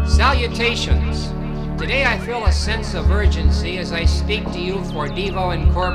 Salutations! Today I feel a sense of urgency as I speak to you for Devo Incorporated.